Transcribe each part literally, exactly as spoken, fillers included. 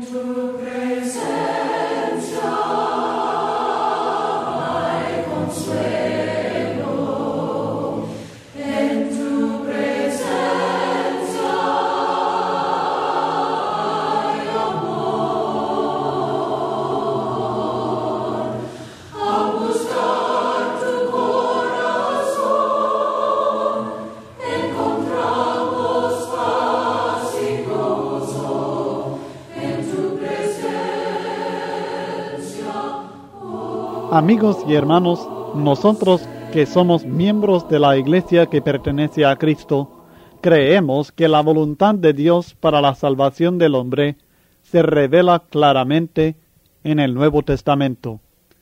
Amigos y hermanos, nosotros que somos miembros de la Iglesia que pertenece a Cristo, creemos que la voluntad de Dios para la salvación del hombre se revela claramente en el Nuevo Testamento.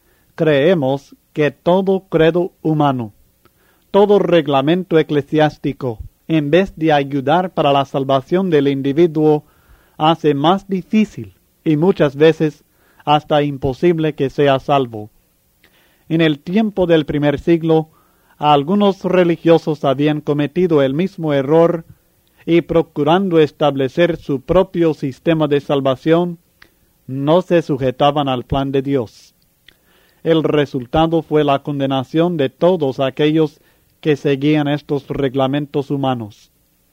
Creemos que todo credo humano, todo reglamento eclesiástico, en vez de ayudar para la salvación del individuo, hace más difícil y muchas veces hasta imposible que sea salvo. En el tiempo del primer siglo, algunos religiosos habían cometido el mismo error y procurando establecer su propio sistema de salvación, no se sujetaban al plan de Dios. El resultado fue la condenación de todos aquellos que seguían estos reglamentos humanos.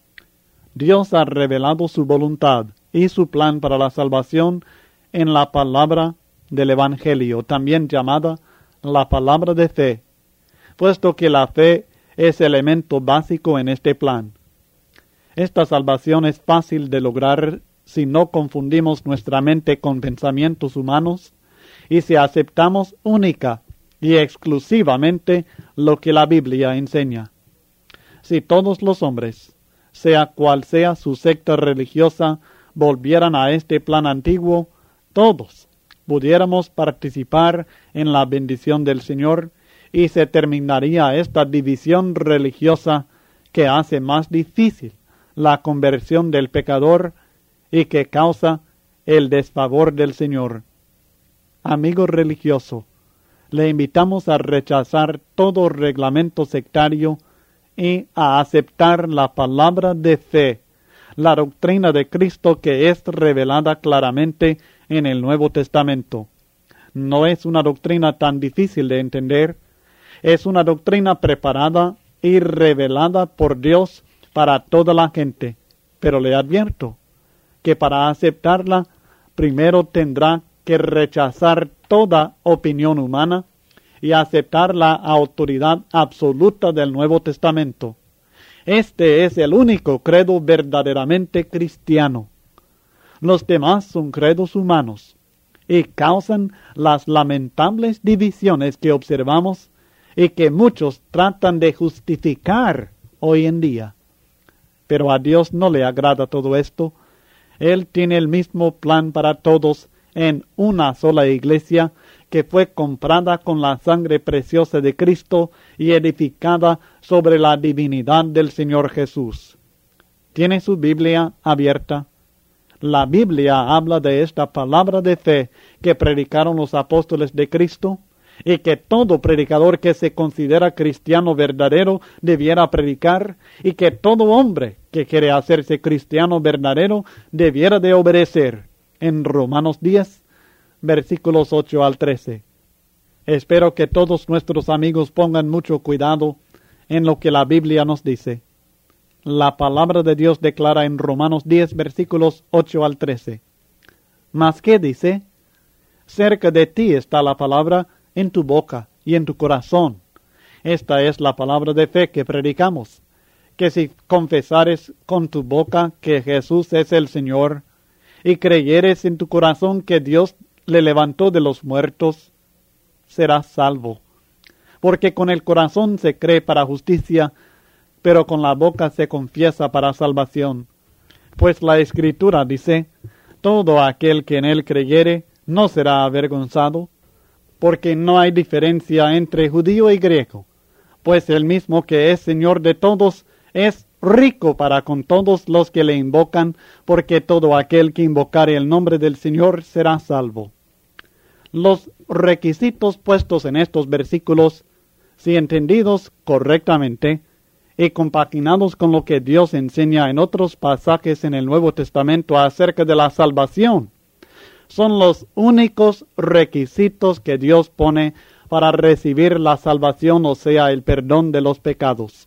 Dios ha revelado su voluntad y su plan para la salvación en la palabra del Evangelio, también llamada la palabra de fe, puesto que la fe es elemento básico en este plan. Esta salvación es fácil de lograr si no confundimos nuestra mente con pensamientos humanos y si aceptamos única y exclusivamente lo que la Biblia enseña. Si todos los hombres, sea cual sea su secta religiosa, volvieran a este plan antiguo, todos pudiéramos participar en la bendición del Señor y se terminaría esta división religiosa que hace más difícil la conversión del pecador y que causa el desfavor del Señor. Amigo religioso, le invitamos a rechazar todo reglamento sectario y a aceptar la palabra de fe, la doctrina de Cristo que es revelada claramente en el Nuevo Testamento. No es una doctrina tan difícil de entender, es una doctrina preparada y revelada por Dios para toda la gente, pero le advierto que para aceptarla primero tendrá que rechazar toda opinión humana y aceptar la autoridad absoluta del Nuevo Testamento. Este es el único credo verdaderamente cristiano. Los demás son credos humanos y causan las lamentables divisiones que observamos y que muchos tratan de justificar hoy en día. Pero a Dios no le agrada todo esto. Él tiene el mismo plan para todos en una sola iglesia que fue comprada con la sangre preciosa de Cristo y edificada sobre la divinidad del Señor Jesús. ¿Tiene su Biblia abierta? La Biblia habla de esta palabra de fe que predicaron los apóstoles de Cristo y que todo predicador que se considera cristiano verdadero debiera predicar y que todo hombre que quiere hacerse cristiano verdadero debiera de obedecer. En Romanos diez, versículos ocho al trece. Espero que todos nuestros amigos pongan mucho cuidado en lo que la Biblia nos dice. La palabra de Dios declara en Romanos diez, versículos ocho al trece. ¿Mas qué dice? Cerca de ti está la palabra en tu boca y en tu corazón. Esta es la palabra de fe que predicamos, que si confesares con tu boca que Jesús es el Señor, y creyeres en tu corazón que Dios le levantó de los muertos, serás salvo. Porque con el corazón se cree para justicia, pero con la boca se confiesa para salvación. Pues la Escritura dice, todo aquel que en él creyere no será avergonzado, porque no hay diferencia entre judío y griego, pues el mismo que es Señor de todos es rico para con todos los que le invocan, porque todo aquel que invocare el nombre del Señor será salvo. Los requisitos puestos en estos versículos, si entendidos correctamente y compaginados con lo que Dios enseña en otros pasajes en el Nuevo Testamento acerca de la salvación, son los únicos requisitos que Dios pone para recibir la salvación, o sea, el perdón de los pecados.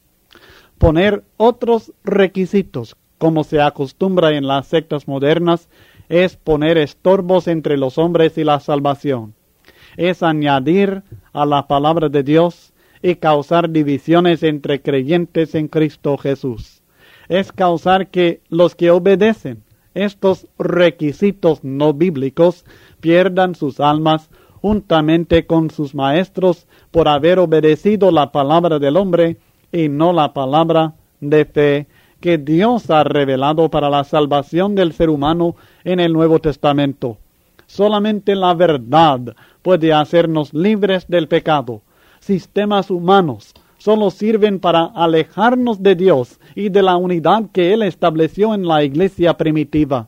Poner otros requisitos, como se acostumbra en las sectas modernas, es poner estorbos entre los hombres y la salvación. Es añadir a la palabra de Dios y causar divisiones entre creyentes en Cristo Jesús. Es causar que los que obedecen estos requisitos no bíblicos pierdan sus almas juntamente con sus maestros por haber obedecido la palabra del hombre y no la palabra de fe que Dios ha revelado para la salvación del ser humano en el Nuevo Testamento. Solamente la verdad puede hacernos libres del pecado. Sistemas humanos solo sirven para alejarnos de Dios y de la unidad que Él estableció en la iglesia primitiva.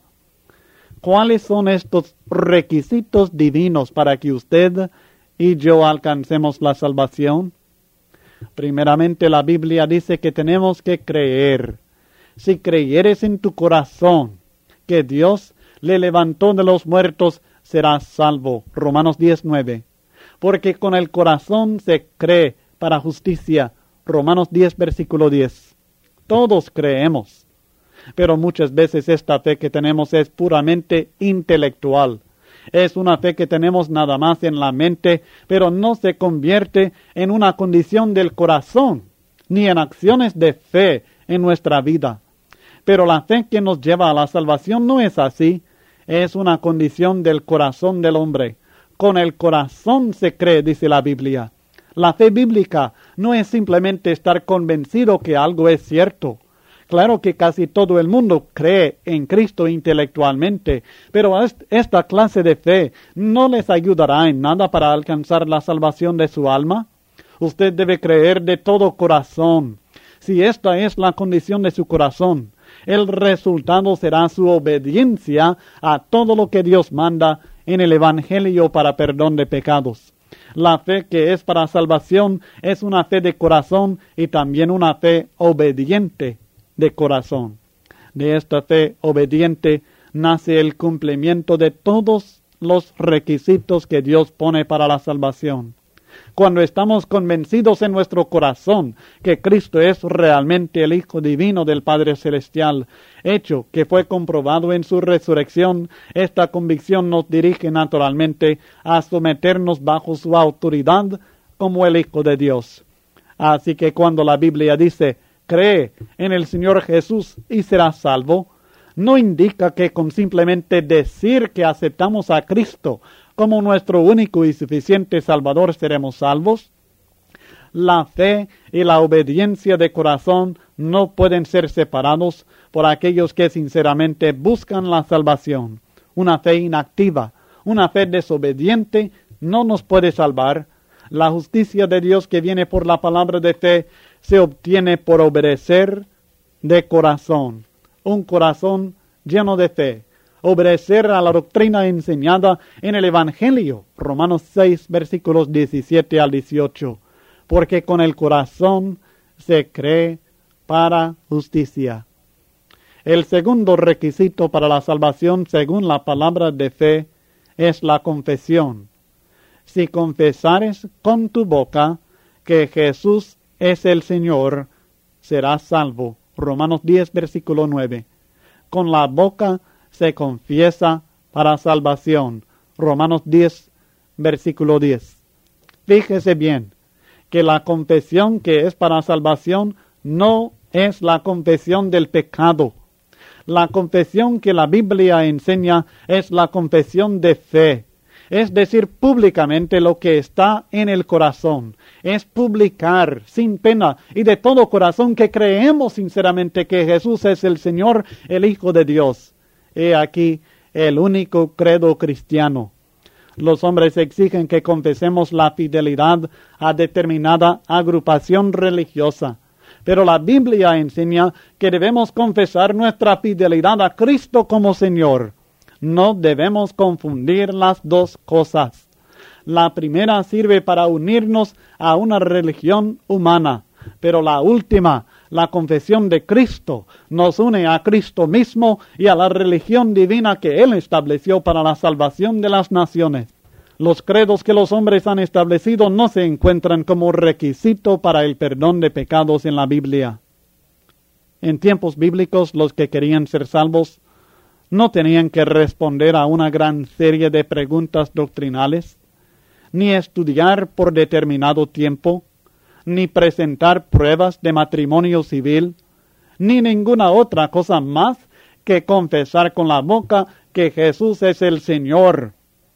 ¿Cuáles son estos requisitos divinos para que usted y yo alcancemos la salvación? Primeramente, la Biblia dice que tenemos que creer. Si creyeres en tu corazón que Dios le levantó de los muertos, serás salvo. Romanos diez nueve. Porque con el corazón se cree para justicia. Romanos diez, versículo diez. Todos creemos, pero muchas veces esta fe que tenemos es puramente intelectual. Es una fe que tenemos nada más en la mente, pero no se convierte en una condición del corazón, ni en acciones de fe en nuestra vida. Pero la fe que nos lleva a la salvación no es así, es una condición del corazón del hombre. Con el corazón se cree, dice la Biblia. La fe bíblica no es simplemente estar convencido que algo es cierto. Claro que casi todo el mundo cree en Cristo intelectualmente, pero esta clase de fe no les ayudará en nada para alcanzar la salvación de su alma. Usted debe creer de todo corazón. Si esta es la condición de su corazón, el resultado será su obediencia a todo lo que Dios manda en el Evangelio para perdón de pecados. La fe que es para salvación es una fe de corazón y también una fe obediente de corazón. De esta fe obediente nace el cumplimiento de todos los requisitos que Dios pone para la salvación. Cuando estamos convencidos en nuestro corazón que Cristo es realmente el Hijo Divino del Padre Celestial, hecho que fue comprobado en su resurrección, esta convicción nos dirige naturalmente a someternos bajo su autoridad como el Hijo de Dios. Así que cuando la Biblia dice, cree en el Señor Jesús y serás salvo, no indica que con simplemente decir que aceptamos a Cristo como nuestro único y suficiente Salvador seremos salvos. La fe y la obediencia de corazón no pueden ser separados por aquellos que sinceramente buscan la salvación. Una fe inactiva, una fe desobediente no nos puede salvar. La justicia de Dios que viene por la palabra de fe se obtiene por obedecer de corazón. Un corazón lleno de fe. Obedecer a la doctrina enseñada en el Evangelio. Romanos seis, versículos diecisiete al dieciocho. Porque con el corazón se cree para justicia. El segundo requisito para la salvación, según la palabra de fe, es la confesión. Si confesares con tu boca que Jesús es el Señor, serás salvo. Romanos diez, versículo nueve. Con la boca se confiesa para salvación. Romanos diez, versículo diez. Fíjese bien que la confesión que es para salvación no es la confesión del pecado. La confesión que la Biblia enseña es la confesión de fe. Es decir, públicamente lo que está en el corazón. Es publicar sin pena y de todo corazón que creemos sinceramente que Jesús es el Señor, el Hijo de Dios. He aquí el único credo cristiano. Los hombres exigen que confesemos la fidelidad a determinada agrupación religiosa. Pero la Biblia enseña que debemos confesar nuestra fidelidad a Cristo como Señor. No debemos confundir las dos cosas. La primera sirve para unirnos a una religión humana, pero la última La confesión de Cristo nos une a Cristo mismo y a la religión divina que Él estableció para la salvación de las naciones. Los credos que los hombres han establecido no se encuentran como requisito para el perdón de pecados en la Biblia. En tiempos bíblicos, los que querían ser salvos no tenían que responder a una gran serie de preguntas doctrinales, ni estudiar por determinado tiempo, ni presentar pruebas de matrimonio civil, ni ninguna otra cosa más que confesar con la boca que Jesús es el Señor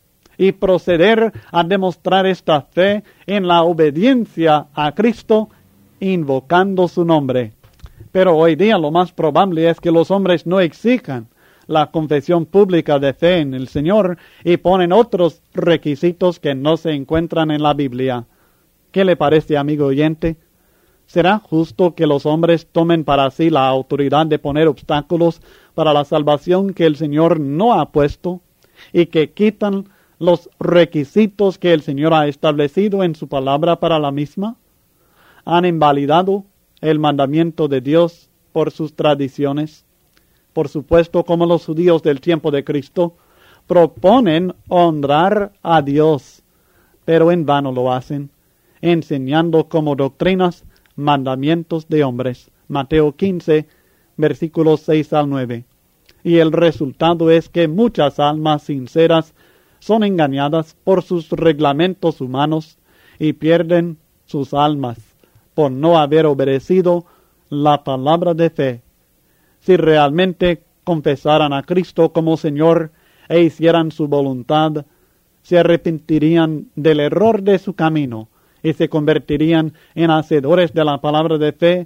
y proceder a demostrar esta fe en la obediencia a Cristo, invocando su nombre. Pero hoy día lo más probable es que los hombres no exijan la confesión pública de fe en el Señor y ponen otros requisitos que no se encuentran en la Biblia. ¿Qué le parece, amigo oyente? ¿Será justo que los hombres tomen para sí la autoridad de poner obstáculos para la salvación que el Señor no ha puesto y que quitan los requisitos que el Señor ha establecido en su palabra para la misma? ¿Han invalidado el mandamiento de Dios por sus tradiciones? Por supuesto, como los judíos del tiempo de Cristo, proponen honrar a Dios, pero en vano lo hacen, enseñando como doctrinas mandamientos de hombres. Mateo quince, versículos seis al nueve. Y el resultado es que muchas almas sinceras son engañadas por sus reglamentos humanos y pierden sus almas por no haber obedecido la palabra de fe. Si realmente confesaran a Cristo como Señor e hicieran su voluntad, se arrepentirían del error de su camino y se convertirían en hacedores de la palabra de fe,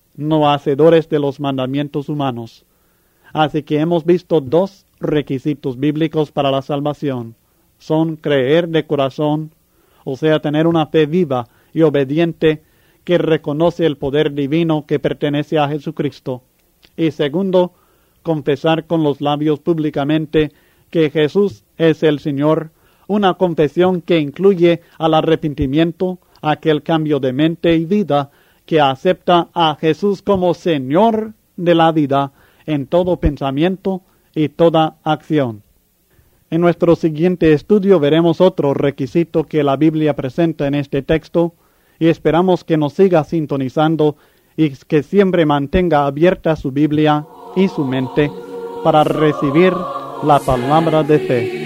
no hacedores de los mandamientos humanos. Así que hemos visto dos requisitos bíblicos para la salvación. Son creer de corazón, o sea, tener una fe viva y obediente que reconoce el poder divino que pertenece a Jesucristo. Y segundo, confesar con los labios públicamente que Jesús es el Señor, una confesión que incluye al arrepentimiento, aquel cambio de mente y vida que acepta a Jesús como Señor de la vida en todo pensamiento y toda acción. En nuestro siguiente estudio veremos otro requisito que la Biblia presenta en este texto y esperamos que nos siga sintonizando y que siempre mantenga abierta su Biblia y su mente para recibir la palabra de fe.